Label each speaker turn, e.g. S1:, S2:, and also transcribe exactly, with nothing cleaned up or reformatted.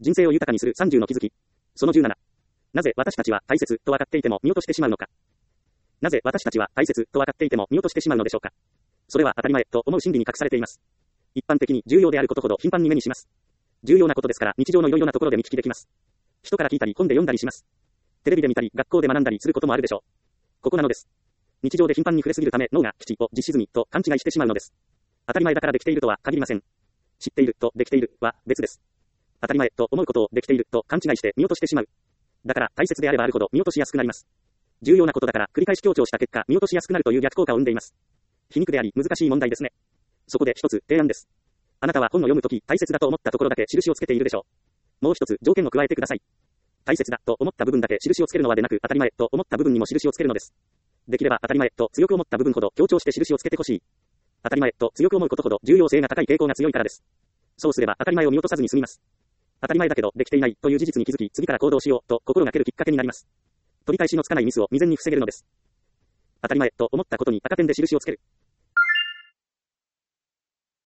S1: 人生を豊かにするさんじゅうの気づき。そのじゅうなな。なぜ私たちは大切と分かっていても見落としてしまうのか。なぜ私たちは大切と分かっていても見落としてしまうのでしょうか。それは当たり前と思う心理に隠されています。一般的に重要であることほど頻繁に目にします。重要なことですから日常のいろいろなところで見聞きできます。人から聞いたり本で読んだりします。テレビで見たり学校で学んだりすることもあるでしょう。ここなのです。日常で頻繁に触れすぎるため脳が基地を実施済みと勘違いしてしまうのです。当たり前だからできているとは限りません。知っているとできているは別です。当たり前と思うことをできていると勘違いして見落としてしまう。だから大切であればあるほど見落としやすくなります。重要なことだから繰り返し強調した結果見落としやすくなるという逆効果を生んでいます。皮肉であり難しい問題ですね。そこで一つ提案です。あなたは本を読むとき大切だと思ったところだけ印をつけているでしょう。もう一つ条件を加えてください。大切だと思った部分だけ印をつけるのはでなく当たり前と思った部分にも印をつけるのです。できれば当たり前と強く思った部分ほど強調して印をつけてほしい。当たり前と強く思うことほど重要性が高い傾向が強いからです。そうすれば当たり前を見落とさずに済みます。当たり前だけどできていないという事実に気づき次から行動しようと心がけるきっかけになります。取り返しのつかないミスを未然に防げるのです。当たり前と思ったことに赤点で印をつける。